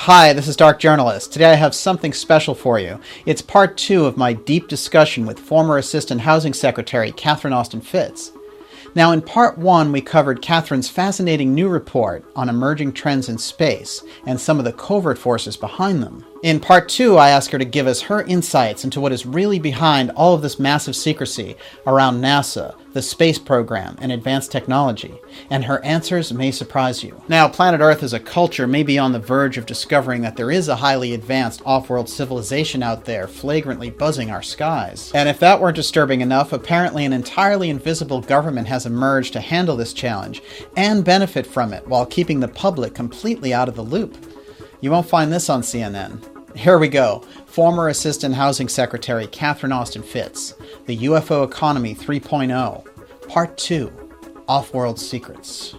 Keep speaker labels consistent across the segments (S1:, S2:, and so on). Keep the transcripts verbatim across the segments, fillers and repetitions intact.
S1: Hi, this is Dark Journalist. Today I have something special for you. It's part two of my deep discussion with former Assistant Housing Secretary Catherine Austin Fitts. Now, in part one, we covered Catherine's fascinating new report on emerging trends in space and some of the covert forces behind them. In part two, I asked her to give us her insights into what is really behind all of this massive secrecy around NASA, the space program, and advanced technology, and her answers may surprise you. Now, planet Earth as a culture may be on the verge of discovering that there is a highly advanced off-world civilization out there flagrantly buzzing our skies. And if that weren't disturbing enough, apparently an entirely invisible government has emerged to handle this challenge and benefit from it while keeping the public completely out of the loop. You won't find this on C N N. Here we go. Former Assistant Housing Secretary Catherine Austin Fitts, the U F O Economy three point oh, Part two, Off-World Secrets.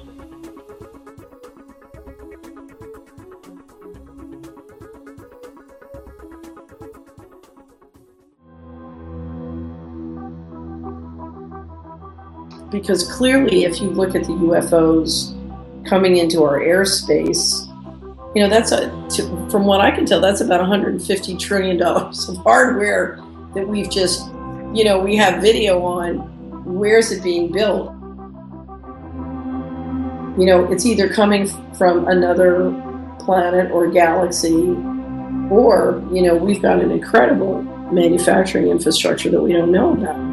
S2: Because clearly, if you look at the U F Os coming into our airspace, you know, that's a, to, from what I can tell, that's about one hundred fifty trillion dollars of hardware that we've just, you know, we have video on. Where's it being built? You know, it's either coming from another planet or galaxy, or, you know, we've got an incredible manufacturing infrastructure that we don't know about.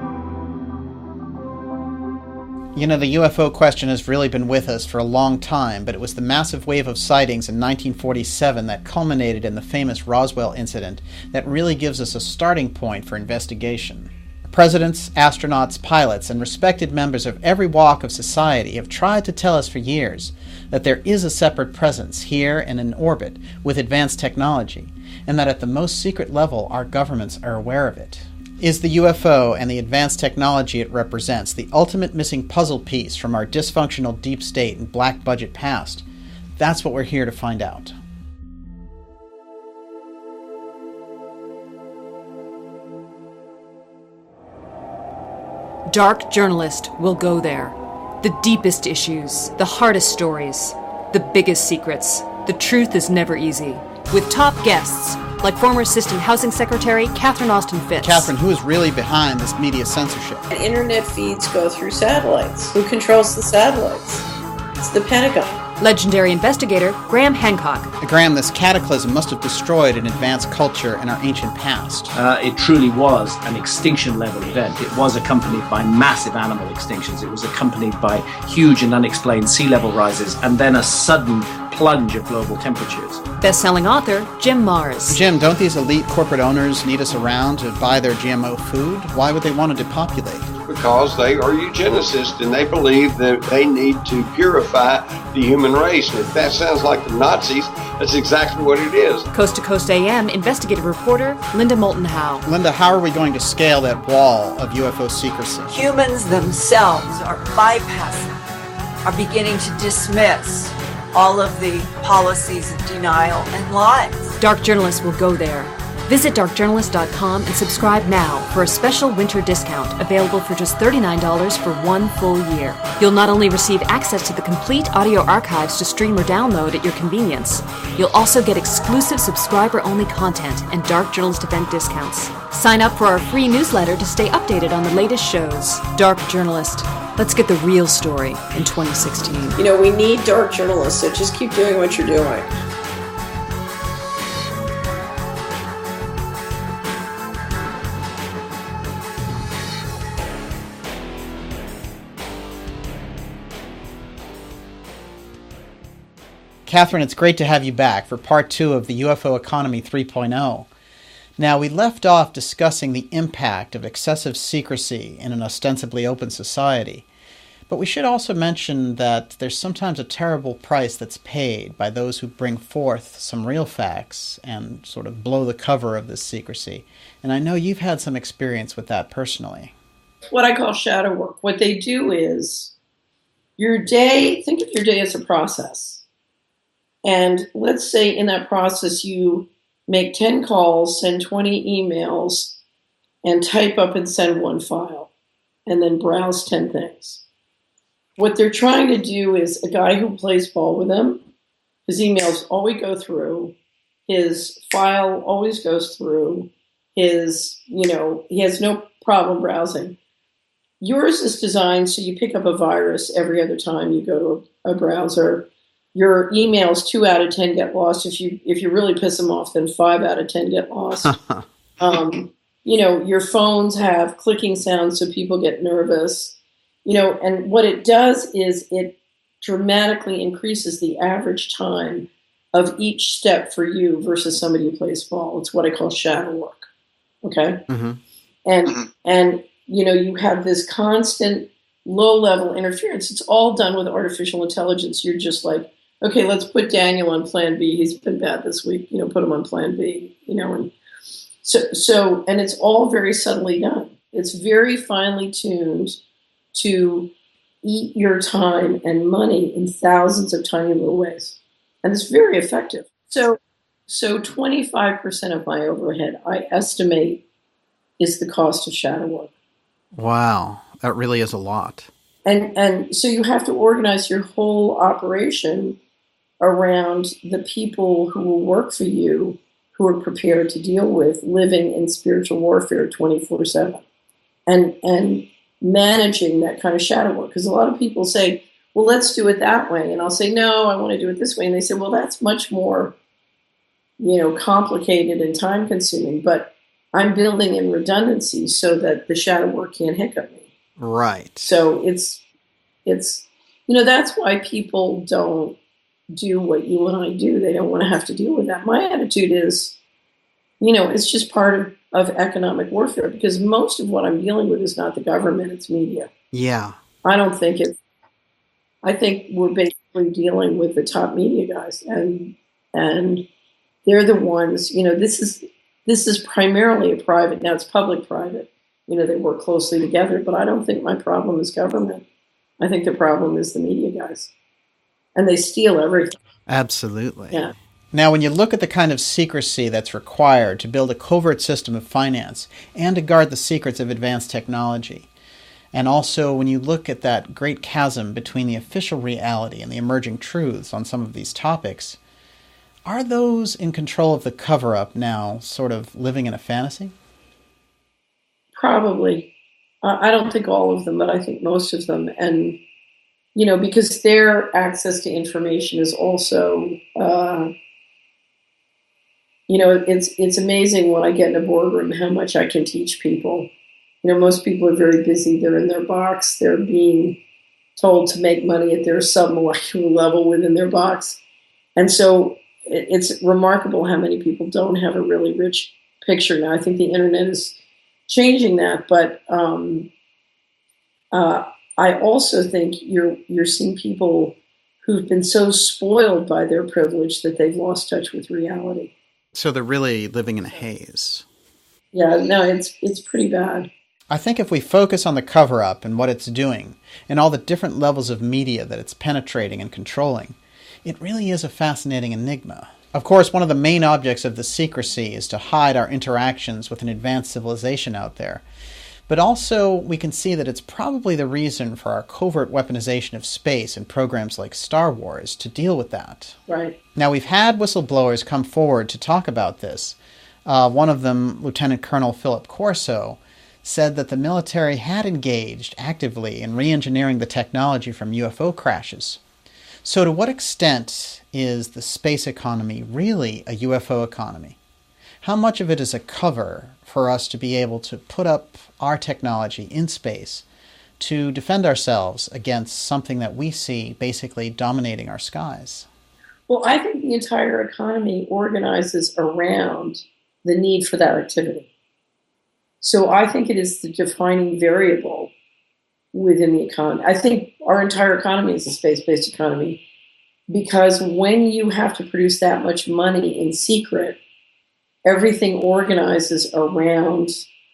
S1: You know, the U F O question has really been with us for a long time, but it was the massive wave of sightings in nineteen forty-seven that culminated in the famous Roswell incident that really gives us a starting point for investigation. Presidents, astronauts, pilots, and respected members of every walk of society have tried to tell us for years that there is a separate presence here and in orbit with advanced technology, and that at the most secret level our governments are aware of it. Is the U F O and the advanced technology it represents the ultimate missing puzzle piece from our dysfunctional deep state and black budget past? That's what we're here to find out.
S3: Dark Journalist will go there. The deepest issues, the hardest stories, the biggest secrets. The truth is never easy. With top guests, like former Assistant Housing Secretary Catherine Austin Fitts.
S1: Catherine, who is really behind this media censorship?
S2: Internet feeds go through satellites. Who controls the satellites? It's the Pentagon.
S3: Legendary investigator Graham Hancock.
S1: Graham, this cataclysm must have destroyed an advanced culture and our ancient past.
S4: Uh, it truly was an extinction-level event. It was accompanied by massive animal extinctions. It was accompanied by huge and unexplained sea level rises, and then a sudden plunge of global temperatures.
S3: Best-selling author Jim Marrs.
S1: Jim, don't these elite corporate owners need us around to buy their G M O food? Why would they want to depopulate?
S5: Because they are eugenicists and they believe that they need to purify the human race. And if that sounds like the Nazis, that's exactly what it is.
S3: Coast to Coast A M investigative reporter Linda Moulton Howe.
S1: Linda, how are we going to scale that wall of U F O secrecy?
S6: Humans themselves are bypassing, are beginning to dismiss all of the policies of denial and lies.
S3: Dark Journalist will go there. Visit dark journalist dot com and subscribe now for a special winter discount available for just thirty-nine dollars for one full year. You'll not only receive access to the complete audio archives to stream or download at your convenience, you'll also get exclusive subscriber-only content and Dark Journalist event discounts. Sign up for our free newsletter to stay updated on the latest shows. Dark Journalist. Let's get the real story in twenty sixteen.
S2: You know, we need dark journalists, so just keep doing what you're doing.
S1: Catherine, it's great to have you back for part two of the U F O Economy three point oh. Now, we left off discussing the impact of excessive secrecy in an ostensibly open society. But we should also mention that there's sometimes a terrible price that's paid by those who bring forth some real facts and sort of blow the cover of this secrecy. And I know you've had some experience with that personally.
S2: What I call shadow work. What they do is your day, think of your day as a process. And let's say in that process you make ten calls, send twenty emails, and type up and send one file, and then browse ten things. What they're trying to do is a guy who plays ball with them His emails always go through. His file always goes through. His, you know, he has no problem browsing. Yours is designed so you pick up a virus every other time you go to a, a browser. Your emails, two out of ten get lost. If you if you really piss them off, then five out of ten get lost. um, you know, your phones have clicking sounds, so people get nervous. You know, and what it does is it dramatically increases the average time of each step for you versus somebody who plays ball. It's what I call shadow work. Okay,
S1: Mm-hmm.
S2: and and you know, you have this constant low-level interference. It's all done with artificial intelligence. You're just like, okay, let's put Daniel on plan B. He's been bad this week. You know, put him on plan B. You know, and so so, and it's all very subtly done. It's very finely tuned to eat your time and money in thousands of tiny little ways, and it's very effective. So, so twenty-five percent of my overhead, I estimate, is the cost of shadow work.
S1: Wow, that really is a lot.
S2: And and so you have to organize your whole operation around the people who will work for you, who are prepared to deal with living in spiritual warfare twenty-four seven, and and managing that kind of shadow work. Because a lot of people say, well, let's do it that way. And I'll say, no, I want to do it this way. And they say, well, that's much more, you know, complicated and time consuming. But I'm building in redundancy so that the shadow work can't hiccup me.
S1: Right.
S2: So it's, it's, you know, that's why people don't do what you and I do. They don't want to have to deal with that. My attitude is, you know, it's just part of, of economic warfare, because most of what I'm dealing with is not the government, it's media.
S1: Yeah.
S2: I don't think it, I think we're basically dealing with the top media guys, and, and they're the ones, you know, this is, this is primarily a private, now it's public-private. You know, they work closely together, but I don't think my problem is government. I think the problem is the media guys. And they steal everything.
S1: Absolutely.
S2: Yeah.
S1: Now, when you look at the kind of secrecy that's required to build a covert system of finance and to guard the secrets of advanced technology, and also when you look at that great chasm between the official reality and the emerging truths on some of these topics, are those in control of the cover-up now sort of living in a fantasy?
S2: Probably. Uh, I don't think all of them, but I think most of them. And, you know, because their access to information is also, uh, you know, it's it's amazing when I get in a boardroom how much I can teach people. You know, most people are very busy. They're in their box. They're being told to make money at their submolecular level within their box. And so it's remarkable how many people don't have a really rich picture now. I think the internet is changing that, but um, uh, I also think you're you're seeing people who've been so spoiled by their privilege that they've lost touch with reality.
S1: So they're really living in a haze.
S2: Yeah, no, it's it's pretty bad.
S1: I think if we focus on the cover-up and what it's doing, and all the different levels of media that it's penetrating and controlling, it really is a fascinating enigma. Of course, one of the main objects of the secrecy is to hide our interactions with an advanced civilization out there. But also, we can see that it's probably the reason for our covert weaponization of space in programs like Star Wars to deal with that.
S2: Right.
S1: Now, we've had whistleblowers come forward to talk about this. Uh, one of them, Lieutenant Colonel Philip Corso, said that the military had engaged actively in re-engineering the technology from U F O crashes. So to what extent is the space economy really a U F O economy? How much of it is a cover for us to be able to put up our technology in space to defend ourselves against something that we see basically dominating our skies?
S2: Well, I think the entire economy organizes around the need for that activity. So I think it is the defining variable within the economy. I think our entire economy is a space-based economy, because when you have to produce that much money in secret, everything organizes around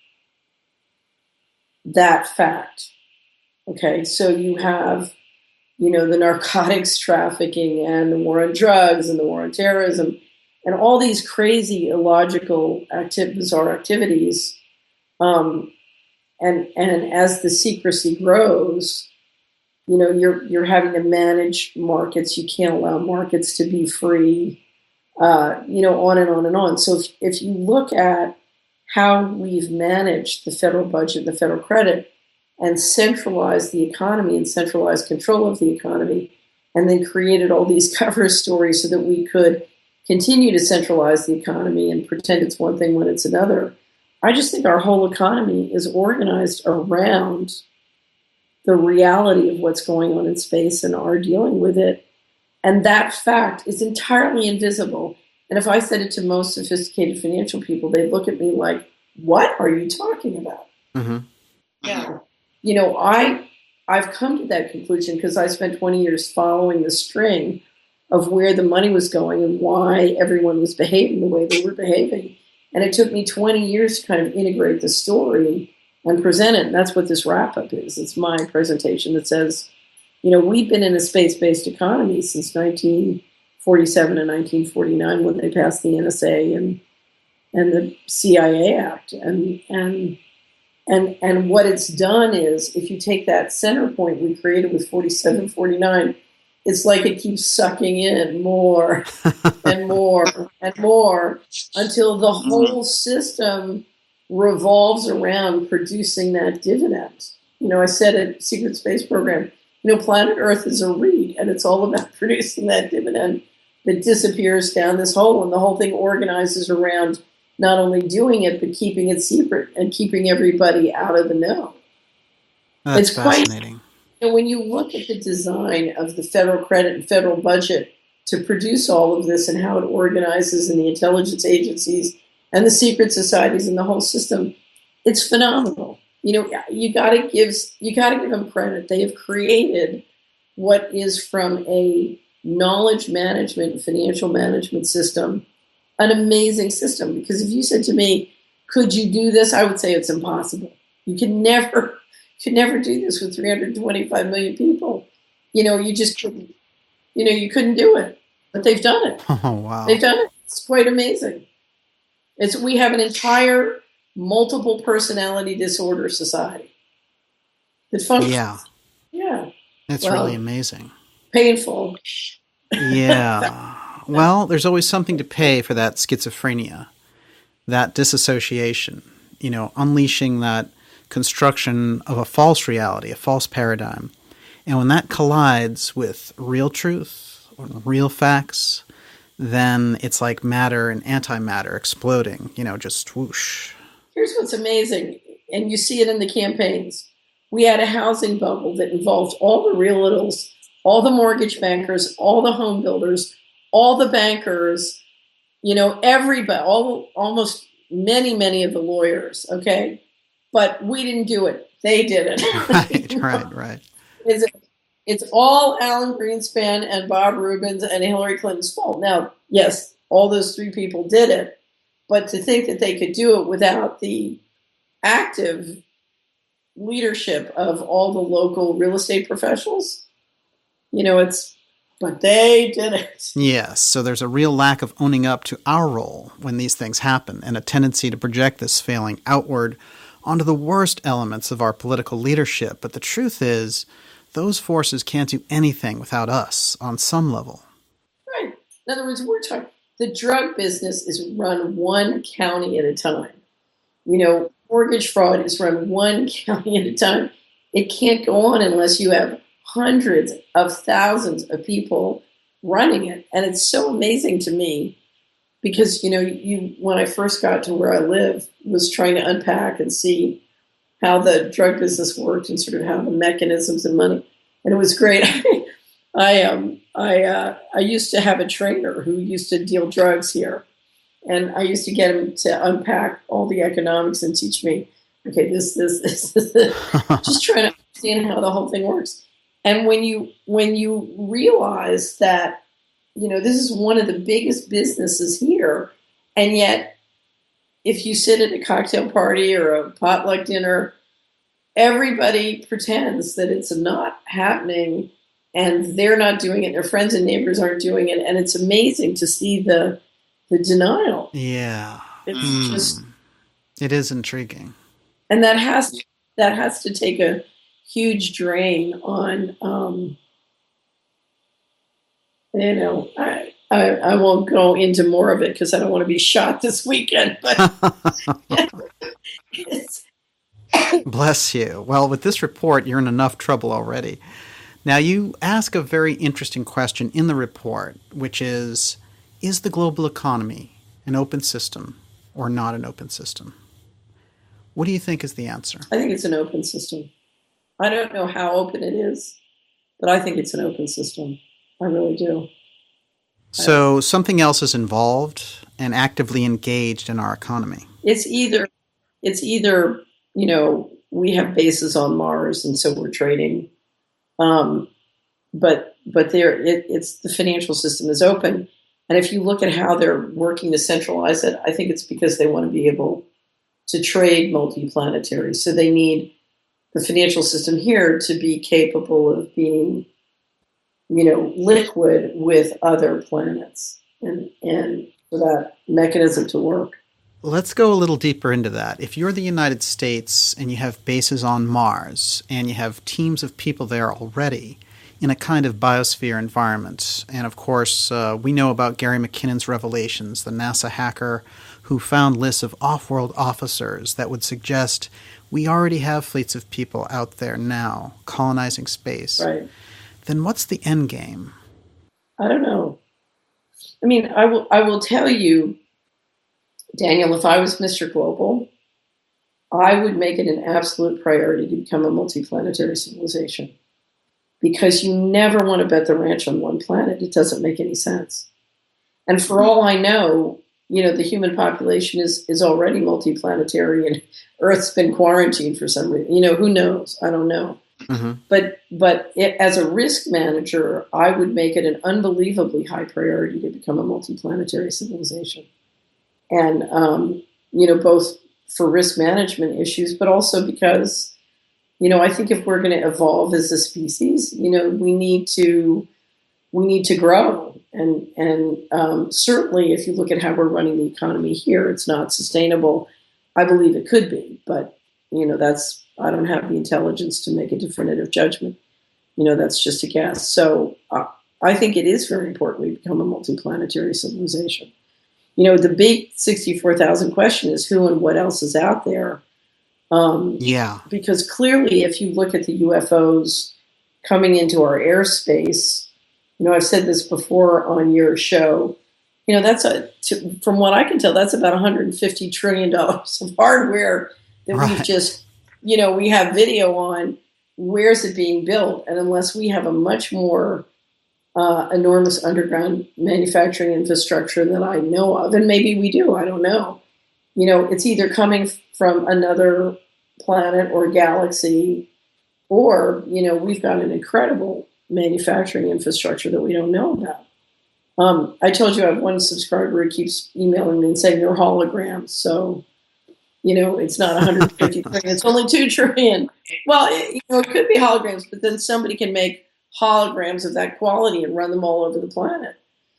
S2: that fact. Okay, so you have, you know, the narcotics trafficking and the war on drugs and the war on terrorism and all these crazy, illogical, active, bizarre activities. Um, and and as the secrecy grows, You know, you're you're having to manage markets. You can't allow markets to be free. Uh, you know, on and on and on. So if, if you look at how we've managed the federal budget, the federal credit, and centralized the economy and centralized control of the economy, and then created all these cover stories so that we could continue to centralize the economy and pretend it's one thing when it's another. I just think our whole economy is organized around the reality of what's going on in space and our dealing with it. And that fact is entirely invisible. And if I said it to most sophisticated financial people, they'd look at me like, what are you talking about?
S1: Mm-hmm.
S2: Yeah. You know, I, I've come to that conclusion because I spent twenty years following the string of where the money was going and why everyone was behaving the way they were behaving. And it took me twenty years to kind of integrate the story and present it. And that's what this wrap-up is. It's my presentation that says, you know, we've been in a space-based economy since nineteen forty-seven and nineteen forty-nine when they passed the N S A and and the C I A Act. And and and and what it's done is, if you take that center point we created with forty-seven, forty-nine, it's like it keeps sucking in more and more and more until the whole system revolves around producing that dividend. You know, I said at Secret Space Program, you know, planet Earth is a reed, and it's all about producing that dividend that disappears down this hole, and the whole thing organizes around not only doing it, but keeping it secret and keeping everybody out of the know.
S1: That's
S2: it's
S1: fascinating.
S2: Quite, and when you look at the design of the federal credit and federal budget to produce all of this and how it organizes in the intelligence agencies and the secret societies and the whole system, it's phenomenal. You know, you got to give you got to give them credit. They have created what is, from a knowledge management and financial management system, an amazing system. Because if you said to me, "Could you do this?" I would say it's impossible. You can never, could never do this with three hundred twenty-five million people. You know, you just couldn't. You know, you couldn't do it. But they've done it.
S1: Oh wow!
S2: They've done it. It's quite amazing. It's we have an entire multiple personality disorder society that functions.
S1: Yeah.
S2: Yeah.
S1: It's
S2: well,
S1: really amazing.
S2: Painful.
S1: Yeah. Well, there's always something to pay for that schizophrenia, that disassociation, you know, unleashing that construction of a false reality, a false paradigm. And when that collides with real truth or real facts, then it's like matter and antimatter exploding, you know, just whoosh.
S2: Here's what's amazing, and you see it in the campaigns. We had a housing bubble that involved all the realtors, all the mortgage bankers, all the home builders, all the bankers, you know, everybody, all, almost many, many of the lawyers, okay? But we didn't do it. They did it.
S1: Right, right, right.
S2: It's, it's all Alan Greenspan and Bob Rubin's and Hillary Clinton's fault. Now, yes, all those three people did it, but to think that they could do it without the active leadership of all the local real estate professionals, you know, it's, but they did it.
S1: Yes, so there's a real lack of owning up to our role when these things happen, and a tendency to project this failing outward onto the worst elements of our political leadership. But the truth is, those forces can't do anything without us on some level.
S2: Right. In other words, we're talking, the drug business is run one county at a time. You know, mortgage fraud is run one county at a time. It can't go on unless you have hundreds of thousands of people running it. And it's so amazing to me because, you know, you when I first got to where I live, was trying to unpack and see how the drug business worked and sort of how the mechanisms and money. And it was great. I um I uh, I used to have a trainer who used to deal drugs here, and I used to get him to unpack all the economics and teach me, okay, this this this, this, this. Just trying to understand how the whole thing works. And when you when you realize that, you know, this is one of the biggest businesses here, and yet if you sit at a cocktail party or a potluck dinner, everybody pretends that it's not happening and they're not doing it. Their friends and neighbors aren't doing it. And it's amazing to see the the denial.
S1: Yeah.
S2: It's
S1: mm.
S2: just,
S1: it is intriguing.
S2: and that has that has to take a huge drain on, um, you know, I, I, I won't go into more of it because I don't want to be shot this weekend, but it's,
S1: Bless you. Well, with this report, you're in enough trouble already. Now, you ask a very interesting question in the report, which is, is the global economy an open system or not an open system? What do you think is the answer?
S2: I think it's an open system. I don't know how open it is, but I think it's an open system. I really do.
S1: So something else is involved and actively engaged in our economy.
S2: It's either, it's either, you know, we have bases on Mars and so we're trading. Um, but but there, it, it's the financial system is open. And if you look at how they're working to centralize it, I think it's because they want to be able to trade multiplanetary. So they need the financial system here to be capable of being, you know, liquid with other planets and, and for that mechanism to work.
S1: Let's go a little deeper into that. If you're the United States and you have bases on Mars and you have teams of people there already in a kind of biosphere environment, and of course uh, we know about Gary McKinnon's revelations, the NASA hacker who found lists of off-world officers that would suggest we already have fleets of people out there now colonizing space,
S2: right,
S1: then what's the end game?
S2: I don't know. I mean, I will, I will tell you, Daniel, if I was Mister Global, I would make it an absolute priority to become a multiplanetary civilization because you never want to bet the ranch on one planet. It doesn't make any sense. And for all I know, you know, the human population is, is already multiplanetary and Earth's been quarantined for some reason. You know, who knows? I don't know. Mm-hmm. But but it, as a risk manager, I would make it an unbelievably high priority to become a multiplanetary civilization. And, um, you know, both for risk management issues, but also because, you know, I think if we're going to evolve as a species, you know, we need to we need to grow. And, and um, certainly if you look at how we're running the economy here, it's not sustainable. I believe it could be, but, you know, that's, I don't have the intelligence to make a definitive judgment. You know, that's just a guess. So uh, I think it is very important we become a multiplanetary civilization. You know, the big sixty-four thousand question is who and what else is out there. Um,
S1: yeah.
S2: Because clearly, if you look at the U F Os coming into our airspace, you know, I've said this before on your show, you know, that's a, to, from what I can tell, that's about one hundred fifty trillion dollars of hardware that right. we've just, you know, we have video on. Where's it being built? And unless we have a much more Uh, enormous underground manufacturing infrastructure that I know of, and maybe we do, I don't know. You know, it's either coming from another planet or galaxy, or, you know, we've got an incredible manufacturing infrastructure that we don't know about. Um, I told you I have one subscriber who keeps emailing me and saying they're holograms, so, you know, it's not one hundred fifty trillion, it's only two trillion. Well, it, you know, it could be holograms, but then somebody can make holograms of that quality and run them all over the planet.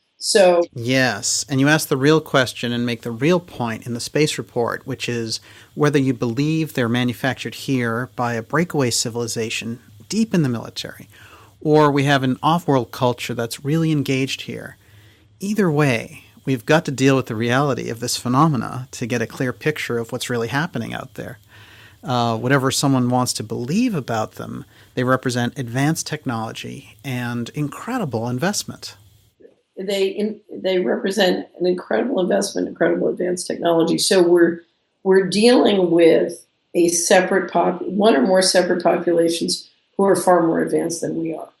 S2: So
S1: yes, and you ask the real question and make the real point in the space report, which is whether you believe they're manufactured here by a breakaway civilization deep in the military, or we have an off-world culture that's really engaged here. Either way, we've got to deal with the reality of this phenomena to get a clear picture of what's really happening out there. Uh, whatever someone wants to believe about them, they represent advanced technology and incredible investment.
S2: They in, they represent an incredible investment, incredible advanced technology. So we're we're dealing with a separate pop, one or more separate populations who are far more advanced than we are.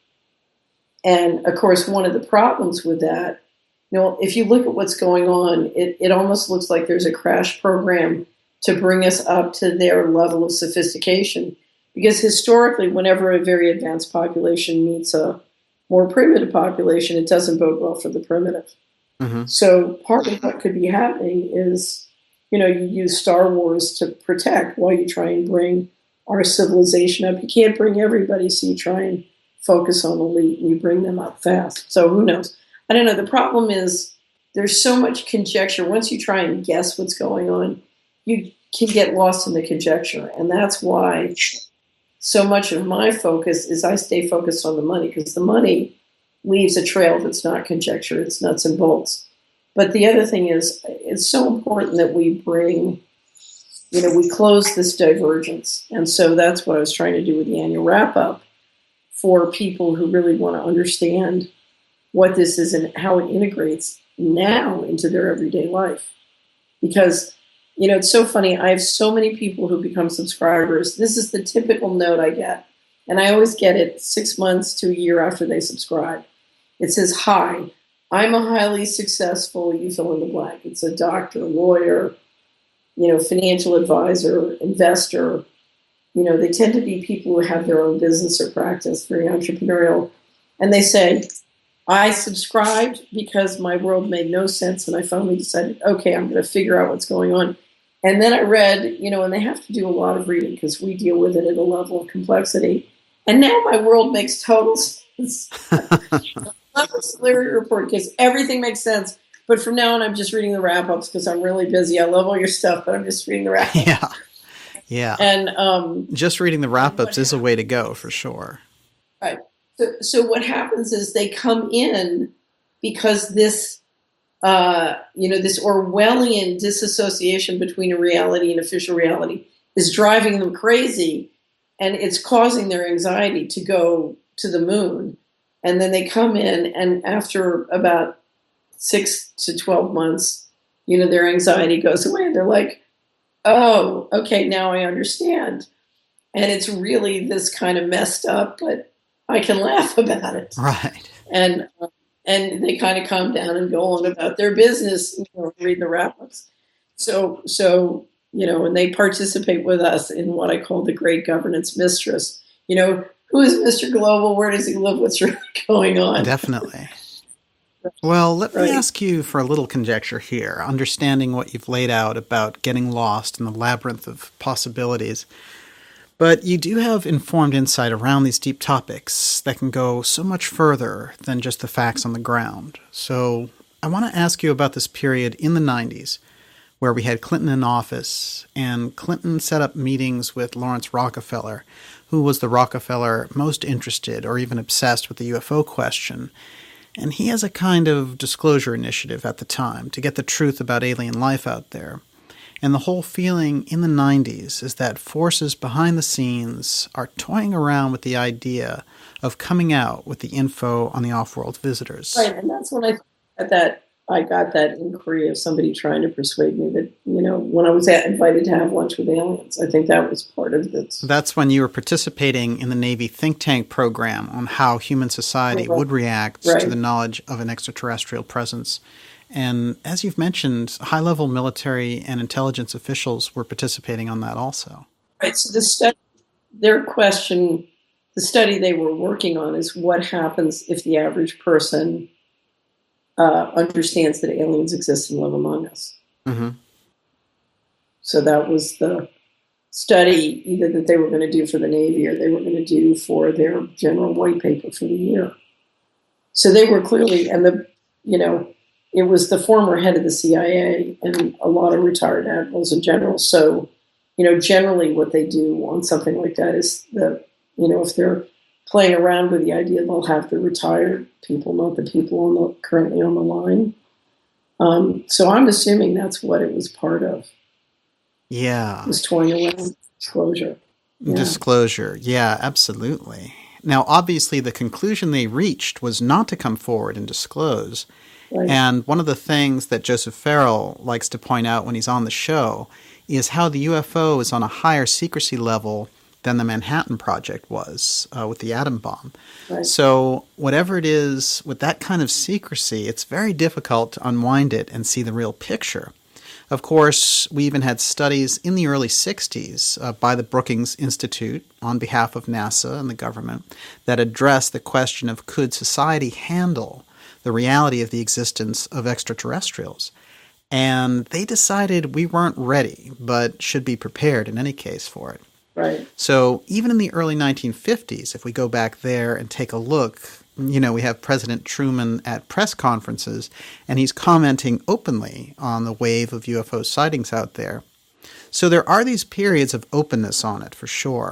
S2: And of course, one of the problems with that, you know, if you look at what's going on, it, it almost looks like there's a crash program to bring us up to their level of sophistication. Because historically, whenever a very advanced population meets a more primitive population, it doesn't bode well for the primitive. Mm-hmm. So part of what could be happening is, you know, you use Star Wars to protect while you try and bring our civilization up. You can't bring everybody, so you try and focus on elite and you bring them up fast. So who knows? I don't know. The problem is there's so much conjecture. Once you try and guess what's going on, you can get lost in the conjecture. And that's why so much of my focus is I stay focused on the money, because the money leaves a trail that's not conjecture, it's nuts and bolts. But the other thing is, it's so important that we bring, you know, we close this divergence. And so that's what I was trying to do with the annual wrap-up for people who really want to understand what this is and how it integrates now into their everyday life. Because, you know, it's so funny. I have so many people who become subscribers. This is the typical note I get. And I always get it six months to a year after they subscribe. It says, "Hi, I'm a highly successful," you fill in the blank. It's a doctor, lawyer, you know, financial advisor, investor. You know, they tend to be people who have their own business or practice, very entrepreneurial. And they say, "I subscribed because my world made no sense, and I finally decided, okay, I'm going to figure out what's going on." And then I read, you know, and they have to do a lot of reading because we deal with it at a level of complexity. And now my world makes total sense. Not a Solari report because everything makes sense. But from now on, I'm just reading the wrap-ups because I'm really busy. I love all your stuff, but I'm just reading the wrap-ups.
S1: Yeah, yeah.
S2: And um,
S1: just reading the wrap-ups is a way to go for sure.
S2: Right. So, so what happens is they come in because this, uh, you know, this Orwellian disassociation between a reality and official reality is driving them crazy, and it's causing their anxiety to go to the moon. And then they come in, and after about six to twelve months, you know, their anxiety goes away. They're like, "Oh, okay, now I understand." And it's really this kind of messed up, but I can laugh about it.
S1: Right.
S2: And uh, and they kind of calm down and go on about their business, you know, read the wrap-ups. So, so, you know, and they participate with us in what I call the great governance mistress. You know, who is Mister Global? Where does he live? What's really going on?
S1: Definitely. Well, let
S2: Right.
S1: me ask you for a little conjecture here, understanding what you've laid out about getting lost in the labyrinth of possibilities. But you do have informed insight around these deep topics that can go so much further than just the facts on the ground. So I want to ask you about this period in the nineties where we had Clinton in office, and Clinton set up meetings with Lawrence Rockefeller, who was the Rockefeller most interested or even obsessed with the U F O question. And he has a kind of disclosure initiative at the time to get the truth about alien life out there. And the whole feeling in the nineties is that forces behind the scenes are toying around with the idea of coming out with the info on the off-world visitors.
S2: Right, and that's when I got that I got that inquiry of somebody trying to persuade me that, you know, when I was at, invited to have lunch with aliens. I think that was part of this.
S1: That's when you were participating in the Navy think tank program on how human society
S2: Right.
S1: would react
S2: Right.
S1: to the knowledge of an extraterrestrial presence. And as you've mentioned, high-level military and intelligence officials were participating on that also.
S2: Right, so the study, their question, the study they were working on is what happens if the average person uh, understands that aliens exist and live among us.
S1: Mm-hmm.
S2: So that was the study either that they were going to do for the Navy or they were going to do for their general white paper for the year. So they were clearly, and the, you know, it was the former head of the C I A and a lot of retired admirals and generals. So, you know, generally what they do on something like that is that, you know, if they're playing around with the idea, they'll have the retired people, not the people on the, currently on the line. Um, so I'm assuming that's what it was part of.
S1: Yeah.
S2: It was toying around disclosure. Yeah.
S1: Disclosure. Yeah, absolutely. Now, obviously, the conclusion they reached was not to come forward and disclose.
S2: Right.
S1: And one of the things that Joseph Farrell likes to point out when he's on the show is how the U F O is on a higher secrecy level than the Manhattan Project was uh, with the atom bomb.
S2: Right.
S1: So whatever it is, with that kind of secrecy, it's very difficult to unwind it and see the real picture. Of course, we even had studies in the early sixties uh, by the Brookings Institute on behalf of NASA and the government that addressed the question of could society handle the reality of the existence of extraterrestrials. And they decided we weren't ready, but should be prepared in any case for it.
S2: Right.
S1: So even in the early nineteen fifties, if we go back there and take a look, you know, we have President Truman at press conferences, and he's commenting openly on the wave of U F O sightings out there. So there are these periods of openness on it, for sure.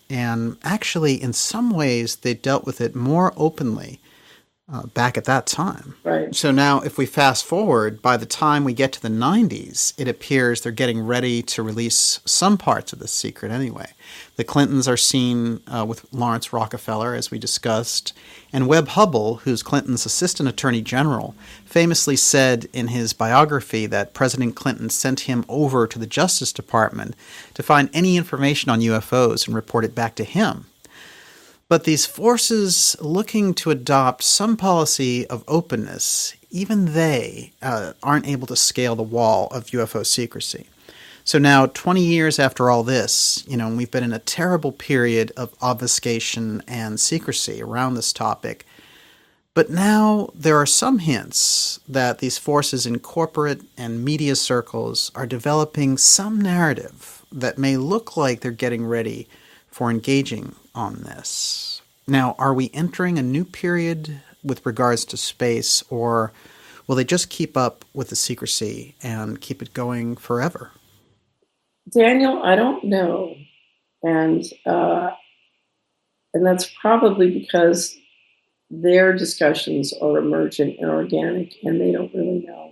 S1: And actually, in some ways, they dealt with it more openly uh, back at that time.
S2: Right.
S1: So now, if we fast forward, by the time we get to the nineties, it appears they're getting ready to release some parts of the secret anyway. The Clintons are seen uh, with Lawrence Rockefeller, as we discussed, and Webb Hubbell, who's Clinton's assistant attorney general, famously said in his biography that President Clinton sent him over to the Justice Department to find any information on U F Os and report it back to him. But these forces looking to adopt some policy of openness, even they uh, aren't able to scale the wall of U F O secrecy. So now, twenty years after all this, you know, we've been in a terrible period of obfuscation and secrecy around this topic. But now there are some hints that these forces in corporate and media circles are developing some narrative that may look like they're getting ready for engaging on this. Now, are we entering a new period with regards to space, or will they just keep up with the secrecy and keep it going forever?
S2: Daniel, I don't know. And uh, and that's probably because their discussions are emergent and organic, and they don't really know.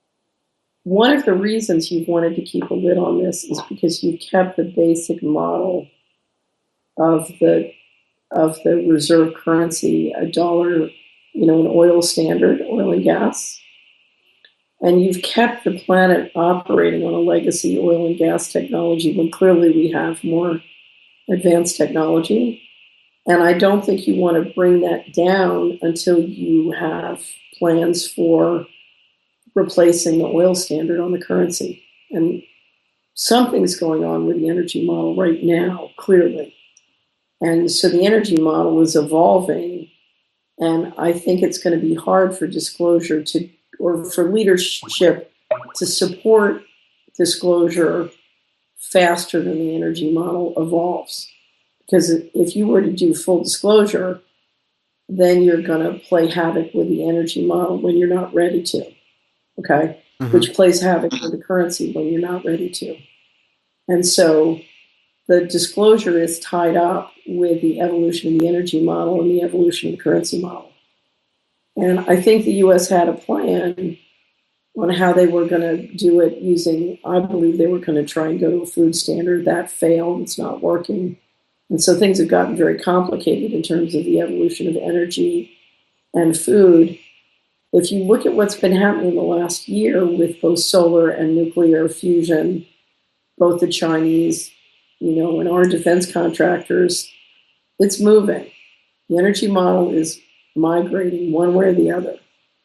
S2: One of the reasons you've wanted to keep a lid on this is because you've kept the basic model of the of the reserve currency, a dollar, you know, an oil standard, oil and gas. And you've kept the planet operating on a legacy oil and gas technology when clearly we have more advanced technology. And I don't think you want to bring that down until you have plans for replacing the oil standard on the currency. And something's going on with the energy model right now, clearly. And so the energy model is evolving, and I think it's going to be hard for disclosure to, or for leadership to support disclosure faster than the energy model evolves. Because if you were to do full disclosure, then you're going to play havoc with the energy model when you're not ready to, okay? Mm-hmm. Which plays havoc with the currency when you're not ready to. And so the disclosure is tied up with the evolution of the energy model and the evolution of the currency model. And I think the U S had a plan on how they were going to do it using, I believe they were going to try and go to a food standard. That failed. It's not working. And so things have gotten very complicated in terms of the evolution of energy and food. If you look at what's been happening in the last year with both solar and nuclear fusion, both the Chinese, you know, and our defense contractors, it's moving. The energy model is migrating one way or the other.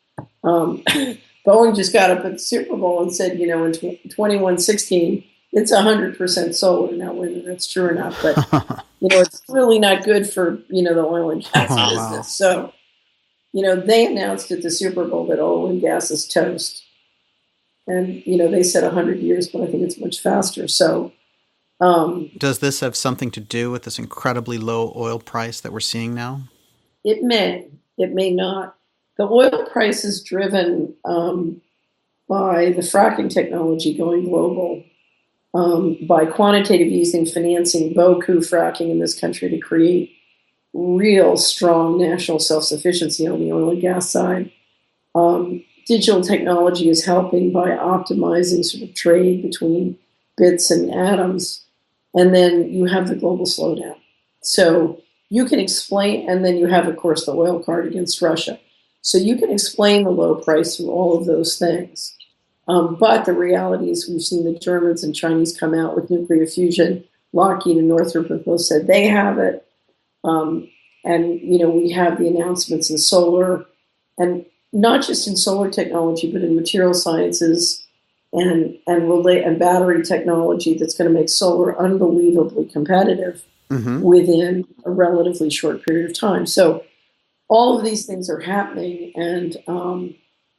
S2: Um, Boeing just got up at the Super Bowl and said, you know, in twenty-one sixteen, it's one hundred percent solar. Now, whether that's true or not, but, you know, it's really not good for, you know, the oil and gas
S1: oh,
S2: business.
S1: Wow.
S2: So, you know, they announced at the Super Bowl that oil and gas is toast. And, you know, they said one hundred years, but I think it's much faster. So, Um,
S1: Does this have something to do with this incredibly low oil price that we're seeing now?
S2: It may. It may not. The oil price is driven um, by the fracking technology going global, um, by quantitative easing financing, Boku fracking in this country to create real strong national self-sufficiency on the oil and gas side. Um, digital technology is helping by optimizing sort of trade between bits and atoms. And then you have the global slowdown. So you can explain, and then you have, of course, the oil card against Russia. So you can explain the low price through all of those things. Um, but the reality is we've seen the Germans and Chinese come out with nuclear fusion. Lockheed and Northrop have both said they have it. Um, and, you know, we have the announcements in solar, and not just in solar technology, but in material sciences and and relay and battery technology that's going to make solar unbelievably competitive mm-hmm. within a relatively short period of time. So all of these things are happening, and um,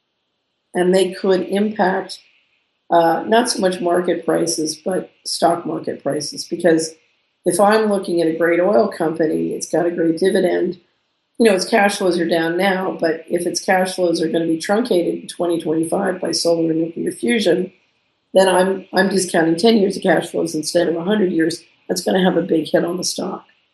S2: and they could impact uh, not so much market prices, but stock market prices. Because if I'm looking at a great oil company, it's got a great dividend. You know, its cash flows are down now, but if its cash flows are going to be truncated in twenty twenty-five by solar and nuclear fusion, then I'm I'm discounting ten years of cash flows instead of one hundred years. That's going to have a big hit on the stock.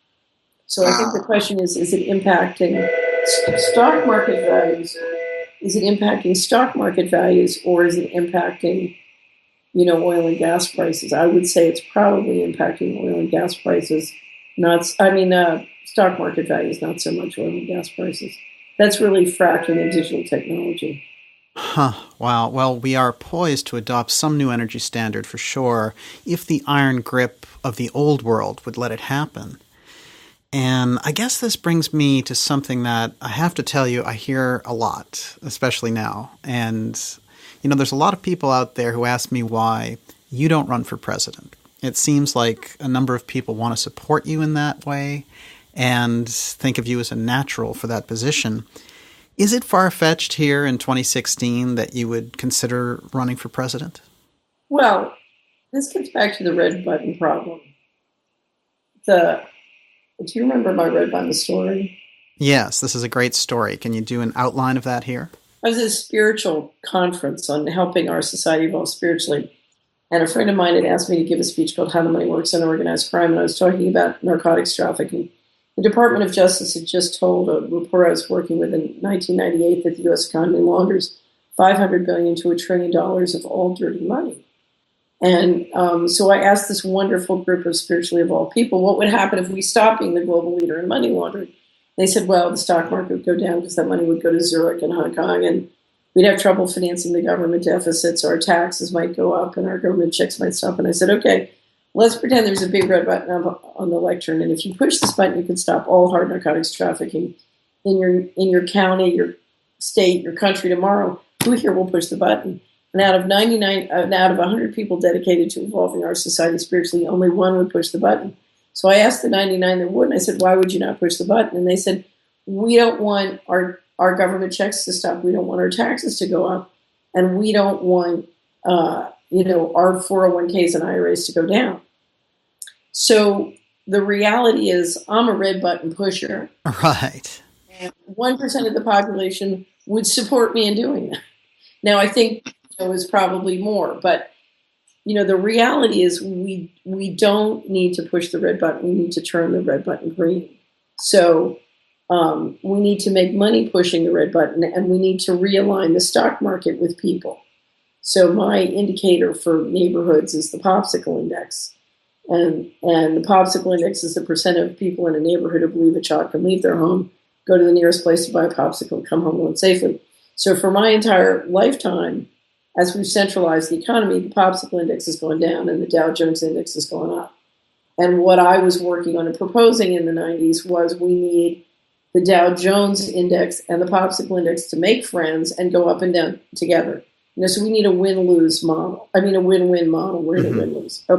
S2: So I think the question is, is it impacting stock market values? Is it impacting stock market values, or is it impacting, you know, oil and gas prices? I would say it's probably impacting oil and gas prices. Not, I mean, uh, stock market values, not so much oil and gas prices. That's really fracking and digital technology.
S1: Huh. Wow. Well, we are poised to adopt some new energy standard for sure, if the iron grip of the old world would let it happen. And I guess this brings me to something that I have to tell you I hear a lot, especially now. And, you know, there's a lot of people out there who ask me why you don't run for president. It seems like a number of people want to support you in that way and think of you as a natural for that position. Is it far-fetched here in twenty sixteen that you would consider running for president?
S2: Well, this gets back to the red button problem. The Do you remember my red button story?
S1: Yes, this is a great story. Can you do an outline of that here?
S2: I was at a spiritual conference on helping our society evolve spiritually, and a friend of mine had asked me to give a speech called How the Money Works on Organized Crime, and I was talking about narcotics trafficking. The Department of Justice had just told a reporter I was working with in nineteen ninety-eight that the U S economy launders five hundred billion dollars to a trillion dollars of all dirty money. And um, so I asked this wonderful group of spiritually evolved people, what would happen if we stopped being the global leader in money laundering? They said, well, the stock market would go down because that money would go to Zurich and Hong Kong, and we'd have trouble financing the government deficits, our taxes might go up, and our government checks might stop. And I said, okay, let's pretend there's a big red button on the lectern, and if you push this button, you can stop all hard narcotics trafficking in your in your county, your state, your country tomorrow. Who here will push the button? And out of ninety-nine, uh, out of one hundred people dedicated to evolving our society spiritually, only one would push the button. So I asked the ninety-nine that wouldn't. I said, why would you not push the button? And they said, we don't want our our government checks to stop. We don't want our taxes to go up, and we don't want uh, you know our four oh one k's and I R As to go down. So the reality is, I'm a red button pusher.
S1: Right.
S2: And one percent of the population would support me in doing that. Now, I think it was probably more, but you know, the reality is we we don't need to push the red button. We need to turn the red button green. So um, we need to make money pushing the red button, and we need to realign the stock market with people. So my indicator for neighborhoods is the popsicle index. And and the popsicle index is the percent of people in a neighborhood who believe a child can leave their home, go to the nearest place to buy a popsicle, and come home alone safely. So for my entire lifetime, as we've centralized the economy, the popsicle index has gone down and the Dow Jones index has gone up. And what I was working on and proposing in the nineties was we need the Dow Jones index and the popsicle index to make friends and go up and down together. You know, so we need a win-lose model. I mean, a win-win model. We're in a win-lose. Okay.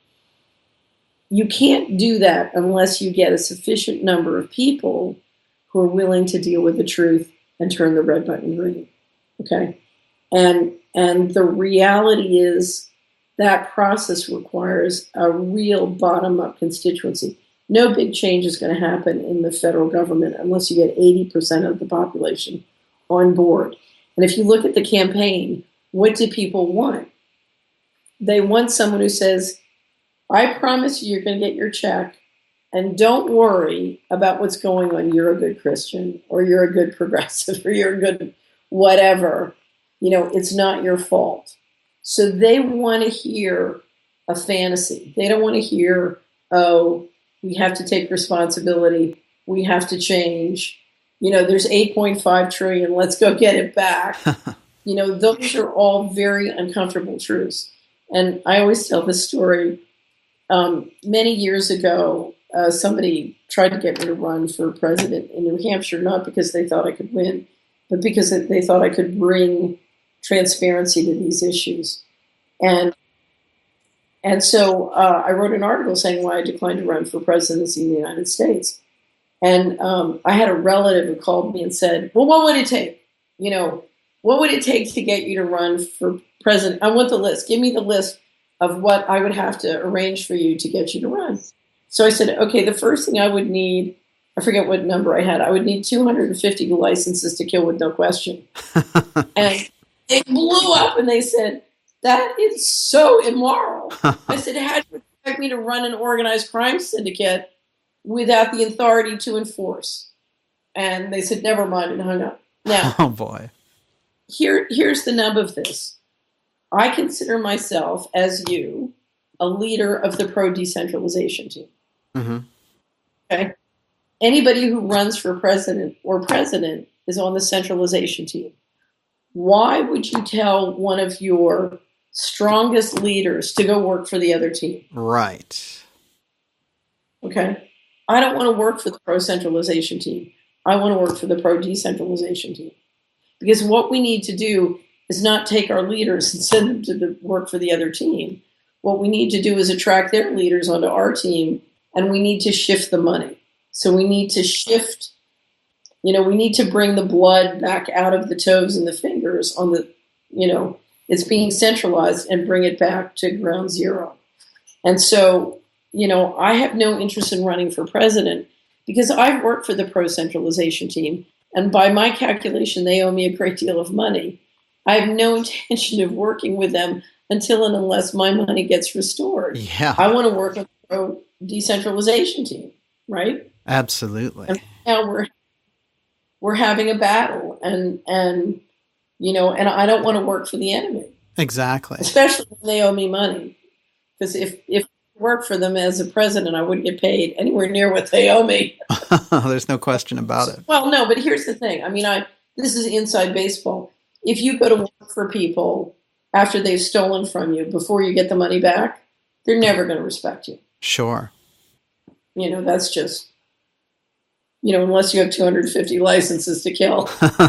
S2: You can't do that unless you get a sufficient number of people who are willing to deal with the truth and turn the red button green. Okay? And and the reality is that process requires a real bottom-up constituency. No big change is going to happen in the federal government unless you get eighty percent of the population on board. And if you look at the campaign, what do people want? They want someone who says, I promise you you're going to get your check, and don't worry about what's going on. You're a good Christian, or you're a good progressive, or you're a good whatever. You know, it's not your fault. So they want to hear a fantasy. They don't want to hear, oh, we have to take responsibility. We have to change. You know, there's eight point five trillion. Let's go get it back. You know, those are all very uncomfortable truths. And I always tell this story. Um, many years ago, uh, somebody tried to get me to run for president in New Hampshire, not because they thought I could win, but because they thought I could bring transparency to these issues. And and so uh, I wrote an article saying why I declined to run for presidency in the United States. And um, I had a relative who called me and said, well, what would it take? You know, what would it take to get you to run for president? I want the list. Give me the list of what I would have to arrange for you to get you to run. So I said, okay, the first thing I would need, I forget what number I had, I would need two hundred fifty licenses to kill with no question. And it blew up and they said, that is so immoral. I said, how do you expect me to run an organized crime syndicate without the authority to enforce. And they said, never mind, and hung up. Now,
S1: oh boy.
S2: Here, here's the nub of this. I consider myself, as you, a leader of the pro-decentralization team.
S1: Mm-hmm.
S2: Okay? Anybody who runs for president or president is on the centralization team. Why would you tell one of your strongest leaders to go work for the other team?
S1: Right.
S2: Okay? I don't want to work for the pro-centralization team. I want to work for the pro-decentralization team. Because what we need to do is not take our leaders and send them to the, work for the other team. What we need to do is attract their leaders onto our team, and we need to shift the money. So we need to shift, you know, we need to bring the blood back out of the toes and the fingers on the, you know, it's being centralized, and bring it back to ground zero. And so, you know, I have no interest in running for president because I've worked for the pro-centralization team. And by my calculation, they owe me a great deal of money. I have no intention of working with them until and unless my money gets restored.
S1: Yeah.
S2: I want to work on the pro-decentralization team, right?
S1: Absolutely.
S2: And now we're we're having a battle, and and you know, and I don't want to work for the enemy.
S1: Exactly.
S2: Especially when they owe me money, because if if I worked for them as a president, I wouldn't get paid anywhere near what they owe me.
S1: There's no question about it.
S2: Well, no, but here's the thing. I mean, I this is inside baseball. If you go to work for people after they've stolen from you before you get the money back, they're never going to respect you.
S1: Sure.
S2: You know, that's just, you know, unless you have two hundred fifty licenses to kill.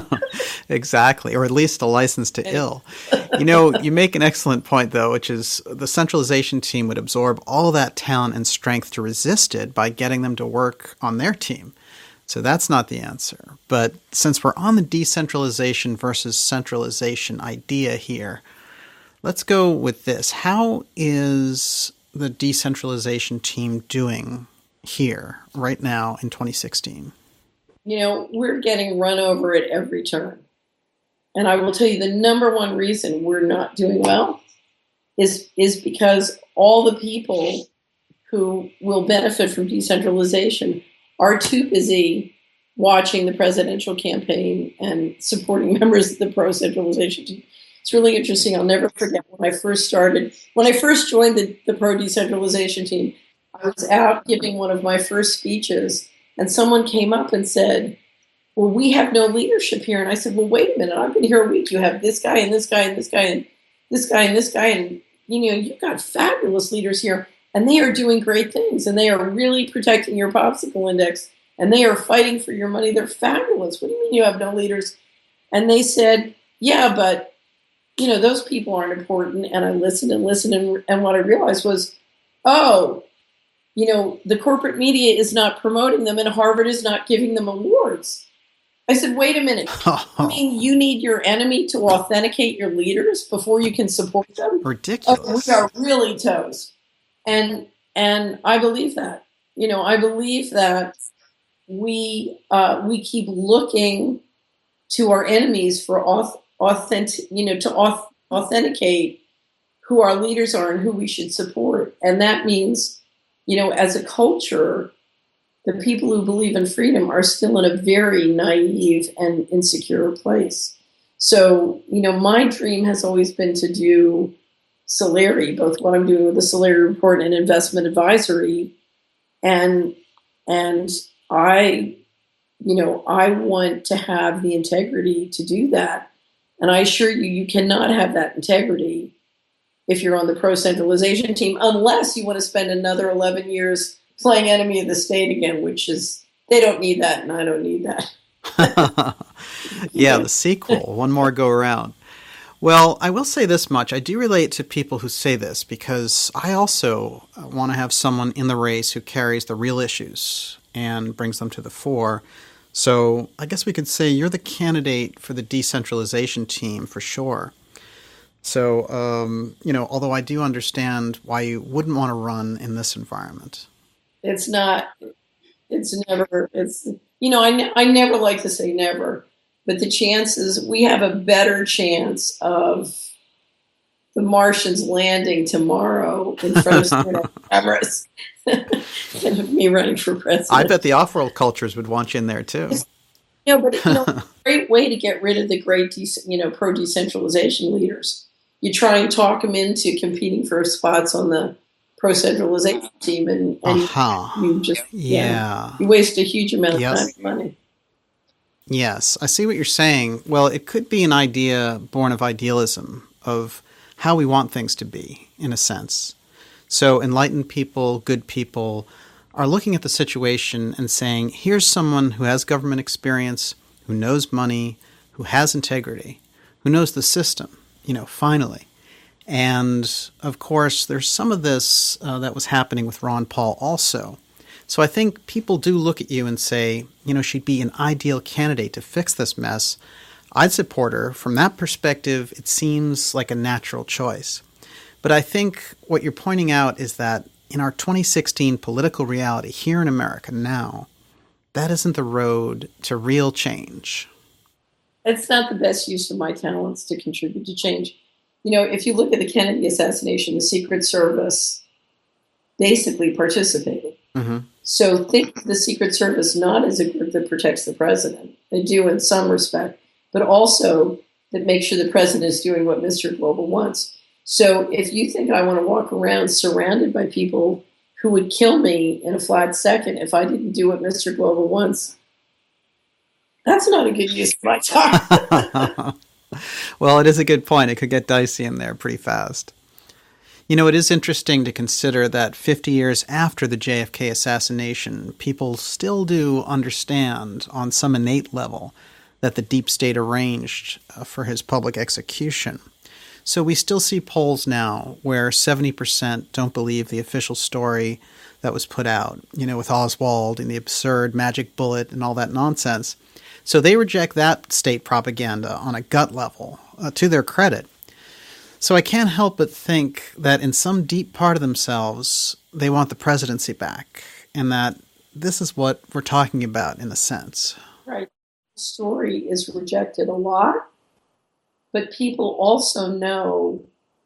S1: Exactly, or at least a license to ill. You know, you make an excellent point, though, which is the centralization team would absorb all that talent and strength to resist it by getting them to work on their team. So that's not the answer. But since we're on the decentralization versus centralization idea here, let's go with this. How is the decentralization team doing here right now in twenty sixteen?
S2: You know, we're getting run over at every turn. And I will tell you the number one reason we're not doing well is, is because all the people who will benefit from decentralization are too busy watching the presidential campaign and supporting members of the pro-centralization team. It's really interesting. I'll never forget when I first started, when I first joined the, the pro-decentralization team, I was out giving one of my first speeches, and someone came up and said, well, we have no leadership here. And I said, well, wait a minute. I've been here a week. You have this guy and this guy and this guy and this guy and this guy. And, you know, you've got fabulous leaders here. And they are doing great things. And they are really protecting your popsicle index. And they are fighting for your money. They're fabulous. What do you mean you have no leaders? And they said, yeah, but, you know, those people aren't important. And I listened and listened. And, and what I realized was, oh, you know, the corporate media is not promoting them and Harvard is not giving them awards. I said, wait a minute.
S1: Oh.
S2: I mean, you need your enemy to authenticate your leaders before you can support them?
S1: Ridiculous.
S2: Oh, we are really toast. And and I believe that. You know, I believe that we uh, we keep looking to our enemies for auth- authentic, you know, to auth- authenticate who our leaders are and who we should support. And that means, you know, as a culture, the people who believe in freedom are still in a very naive and insecure place. So, you know, my dream has always been to do Solari, both what I'm doing with the Solari Report and investment advisory. And, and I, you know, I want to have the integrity to do that. And I assure you, you cannot have that integrity if you're on the pro-centralization team, unless you want to spend another eleven years playing enemy of the state again, which is, they don't need that, and I don't need that.
S1: Yeah, the sequel, one more go around. Well, I will say this much. I do relate to people who say this because I also want to have someone in the race who carries the real issues and brings them to the fore. So I guess we could say you're the candidate for the decentralization team for sure. So, um, you know, although I do understand why you wouldn't want to run in this environment.
S2: It's not, it's never, it's, you know, I, ne- I never like to say never, but the chances, we have a better chance of the Martians landing tomorrow in front of cameras and of me running for president.
S1: I bet the off-world cultures would want you in there too.
S2: No, but you know, it's a great way to get rid of the great, de- you know, pro-decentralization leaders. You try and talk them into competing for spots on the pro-centralization team, and, and uh-huh. you just yeah. yeah, you waste a huge amount of yes. time and money.
S1: Yes, I see what you're saying. Well, it could be an idea born of idealism, of how we want things to be, in a sense. So enlightened people, good people, are looking at the situation and saying, here's someone who has government experience, who knows money, who has integrity, who knows the system, you know, finally. And, of course, there's some of this uh, that was happening with Ron Paul also. So I think people do look at you and say, you know, she'd be an ideal candidate to fix this mess. I'd support her. From that perspective, it seems like a natural choice. But I think what you're pointing out is that in our twenty sixteen political reality here in America now, that isn't the road to real change.
S2: It's not the best use of my talents to contribute to change. You know, if you look at the Kennedy assassination, the Secret Service basically participated. Mm-hmm. So think of the Secret Service not as a group that protects the president. They do in some respect, but also that makes sure the president is doing what Mister Global wants. So if you think I want to walk around surrounded by people who would kill me in a flat second if I didn't do what Mister Global wants, that's not a good use of my time.
S1: Well, it is a good point. It could get dicey in there pretty fast. You know, it is interesting to consider that fifty years after the J F K assassination, people still do understand on some innate level that the deep state arranged for his public execution. So we still see polls now where seventy percent don't believe the official story that was put out, you know, with Oswald and the absurd magic bullet and all that nonsense. So they reject that state propaganda on a gut level, uh, to their credit. So I can't help but think that in some deep part of themselves, they want the presidency back, and that this is what we're talking about in a sense.
S2: Right. The story is rejected a lot, but people also know,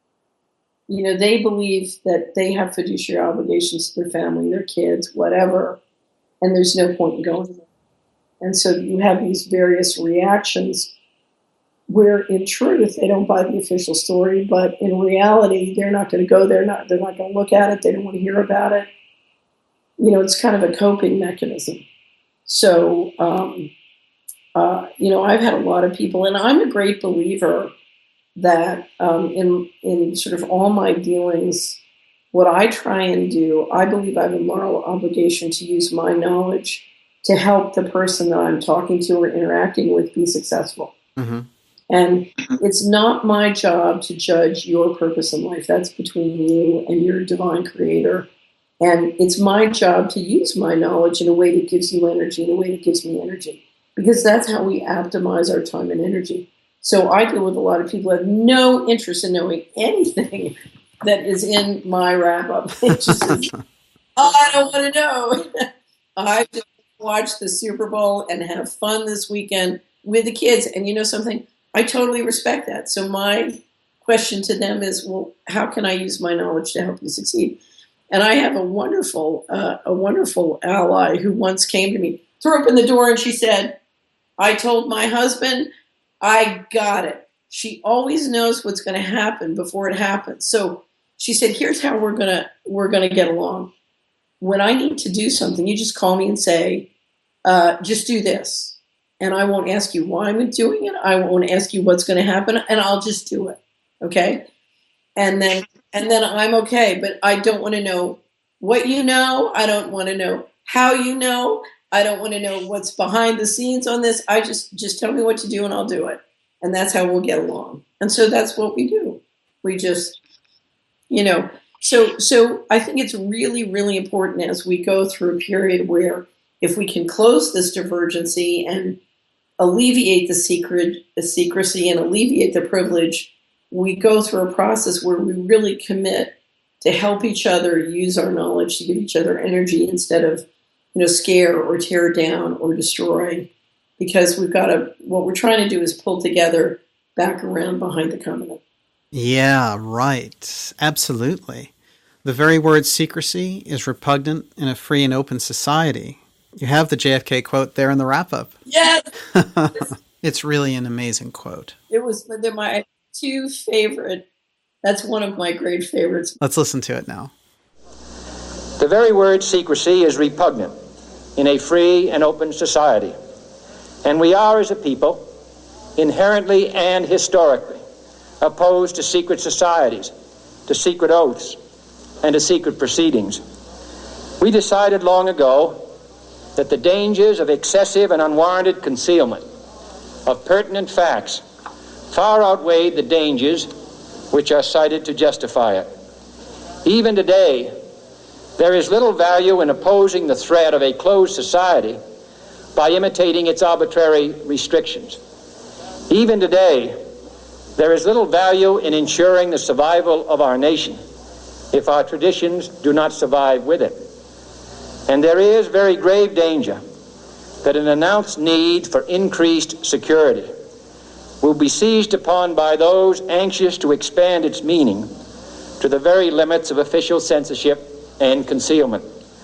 S2: you know, they believe that they have fiduciary obligations to their family, their kids, whatever, and there's no point in going there. And so you have these various reactions where in truth they don't buy the official story, but in reality they're not going to go there, not, they're not going to look at it, they don't want to hear about it. You know, it's kind of a coping mechanism. So, um, uh, you know, I've had a lot of people, and I'm a great believer that um, in in sort of all my dealings, what I try and do, I believe I have a moral obligation to use my knowledge to help the person that I'm talking to or interacting with be successful. Mm-hmm. And it's not my job to judge your purpose in life. That's between you and your divine creator. And it's my job to use my knowledge in a way that gives you energy, in a way that gives me energy, because that's how we optimize our time and energy. So I deal with a lot of people who have no interest in knowing anything that is in my wrap-up. It just is, oh, I don't want to know. I just watch the Super Bowl and have fun this weekend with the kids. And you know something? I totally respect that. So my question to them is, well, how can I use my knowledge to help you succeed? And I have a wonderful, uh, a wonderful ally who once came to me, threw open the door, and she said, I told my husband, I got it. She always knows what's going to happen before it happens. So she said, here's how we're going to, we're going to get along. When I need to do something, you just call me and say, uh, just do this. And I won't ask you why I'm doing it. I won't ask you what's going to happen, and I'll just do it. Okay? And then and then I'm okay, but I don't want to know what you know. I don't want to know how you know. I don't want to know what's behind the scenes on this. I just just tell me what to do and I'll do it. And that's how we'll get along. And so that's what we do. We just, you know, so so I think it's really, really important as we go through a period where if we can close this divergency and alleviate the secret, the secrecy and alleviate the privilege, we go through a process where we really commit to help each other use our knowledge to give each other energy instead of, you know, scare or tear down or destroy. Because we've got to, what we're trying to do is pull together back around behind the covenant.
S1: Yeah, right. Absolutely. The very word secrecy is repugnant in a free and open society. You have the J F K quote there in the wrap-up.
S2: Yes!
S1: It's really an amazing quote.
S2: It was they're my two favorite. That's one of my great favorites.
S1: Let's listen to it now.
S7: The very word secrecy is repugnant in a free and open society. And we are, as a people, inherently and historically opposed to secret societies, to secret oaths, and to secret proceedings. We decided long ago that the dangers of excessive and unwarranted concealment of pertinent facts far outweighed the dangers which are cited to justify it. Even today, there is little value in opposing the threat of a closed society by imitating its arbitrary restrictions. Even today, there is little value in ensuring the survival of our nation if our traditions do not survive with it. And there is very grave danger that an announced need for increased security will be seized upon by those anxious to expand its meaning to the very limits of official censorship and concealment.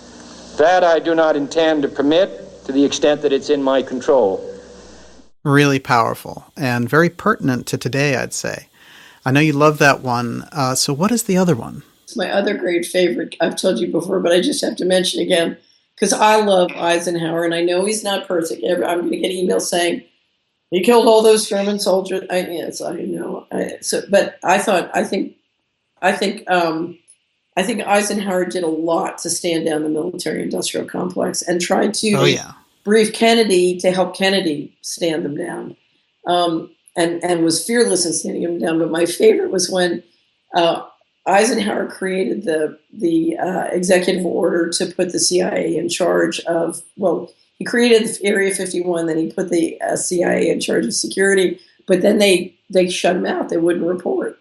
S7: That I do not intend to permit to the extent that it's in my control.
S1: Really powerful and very pertinent to today, I'd say. I know you love that one. Uh, so what is the other one?
S2: It's my other great favorite. I've told you before, but I just have to mention again because I love Eisenhower, and I know he's not perfect. I'm going to get emails saying he killed all those German soldiers. I, yes, I know. I, so, but I thought, I think, I think, um, I think Eisenhower did a lot to stand down the military-industrial complex and tried to
S1: oh, yeah.
S2: brief Kennedy to help Kennedy stand them down, um, and and was fearless in standing them down. But my favorite was when uh, Eisenhower created the the uh, executive order to put the C I A in charge of. Well, he created Area fifty-one, then he put the uh, C I A in charge of security. But then they they shut him out; they wouldn't report.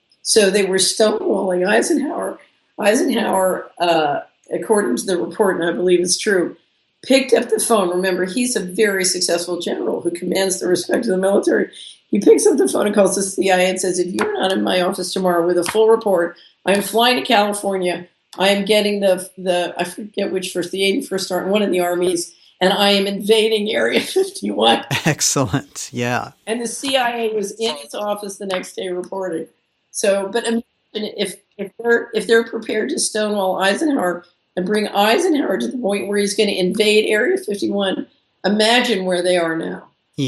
S2: So they were stonewalling Eisenhower. Eisenhower, uh, according to the report, and I believe it's true, picked up the phone. Remember, he's a very successful general who commands the respect of the military. He picks up the phone and calls the C I A and says, if you're not in my office tomorrow with a full report, I am flying to California. I am getting the, the I forget which first, the eighty-first, one of the armies, and I am invading Area fifty-one.
S1: Excellent, yeah.
S2: And the C I A was in its office the next day reporting. So, but imagine if, if they're if they're prepared to stonewall Eisenhower and bring Eisenhower to the point where he's going to invade Area fifty-one, imagine where they are now.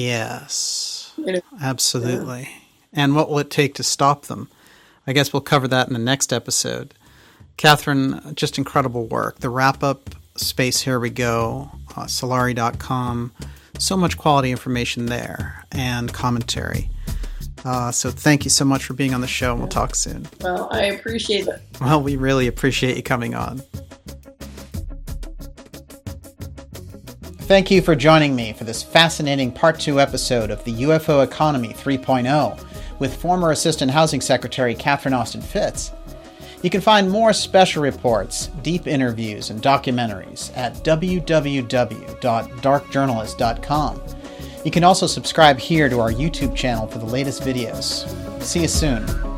S1: Yes,
S2: you know?
S1: Absolutely. Yeah. And what will it take to stop them? I guess we'll cover that in the next episode. Catherine, just incredible work. The wrap-up, Space Here We Go, uh, Solari dot com, so much quality information there and commentary. Uh, so thank you so much for being on the show, and we'll talk soon.
S2: Well, I appreciate it.
S1: Well, we really appreciate you coming on. Thank you for joining me for this fascinating Part two episode of the U F O Economy three point oh with former Assistant Housing Secretary Catherine Austin Fitts. You can find more special reports, deep interviews, and documentaries at w w w dot dark journalist dot com. You can also subscribe here to our YouTube channel for the latest videos. See you soon.